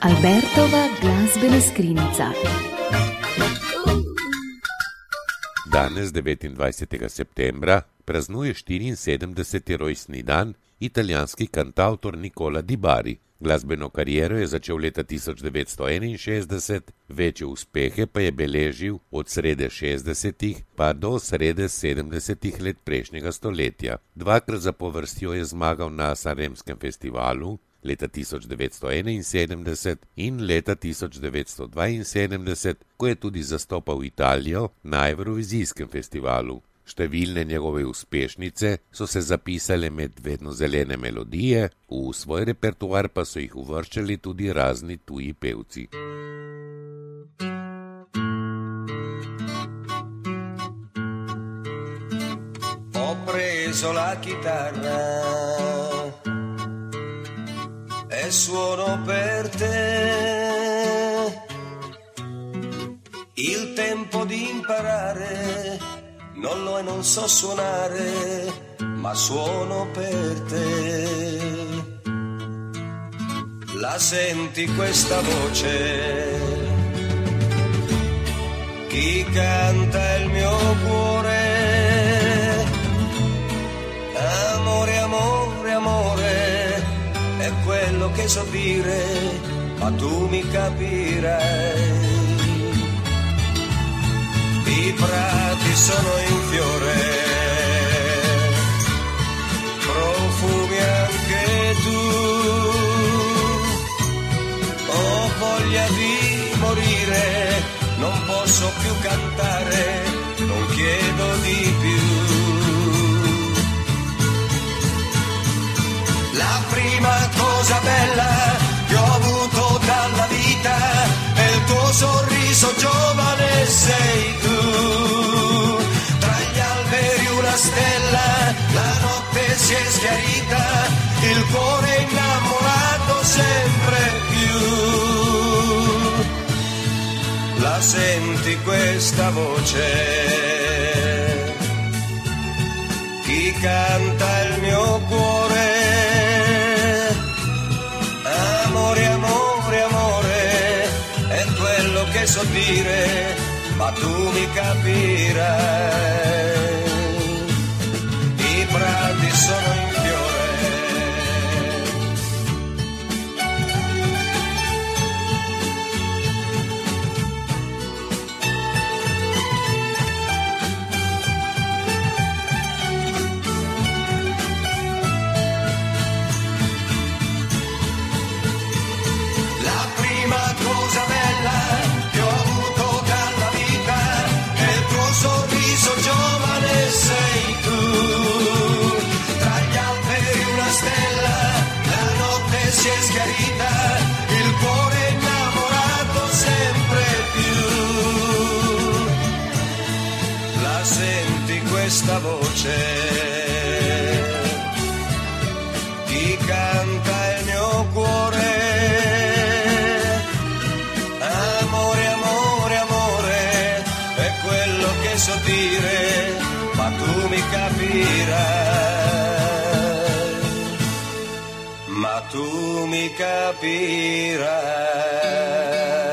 Albertova glazbena skrinjica. Danes, 29. septembra, praznuje 74. rojstni dan italijanski kantavtor Nicola Di Bari. Glasbeno kariero je začel leta 1961, večje uspehe pa je beležil od srede 60. pa do srede 70. let prejšnjega stoletja. Dvakrat zapovrstjo je zmagal na Sanremskem festivalu, leta 1971 in leta 1972, ko je tudi zastopal Italijo na Evrovizijskem festivalu. Številne njegove uspešnice so se zapisale med vedno zelene melodije, v svoj repertoar pa so jih uvrščali tudi razni tuji pevci. Ho preso la chitarra e suono per te, il tempo di imparare non lo e non so suonare, ma suono per te. La senti questa voce? Chi canta il mio cuore? Amore, amore, amore, è quello che so dire, ma tu mi capirai. I prati sono in fiore, profumi anche tu, ho voglia di morire, non posso più cantare, non chiedo di più. La prima cosa bella che ho avuto dalla vita è il tuo sorriso giovane, sei tu. Tra gli alberi una stella, la notte si è schiarita, il cuore innamorato sempre più. La senti questa voce? Chi canta il mio cuore? Amore, amore, amore, è quello che so dire, ma tu mi capirai. I prati sono in fiore. La prima cosa bella che ho avuto dalla vita è il tuo sorriso giovane, sei tu. Tra gli alberi una stella, la notte si è schiarita, il cuore innamorato sempre più. La senti questa voce? Chi canta il mio cuore? Amore, amore, amore, è quello che so dire, ma tu mi capirai, ma tu mi capirai.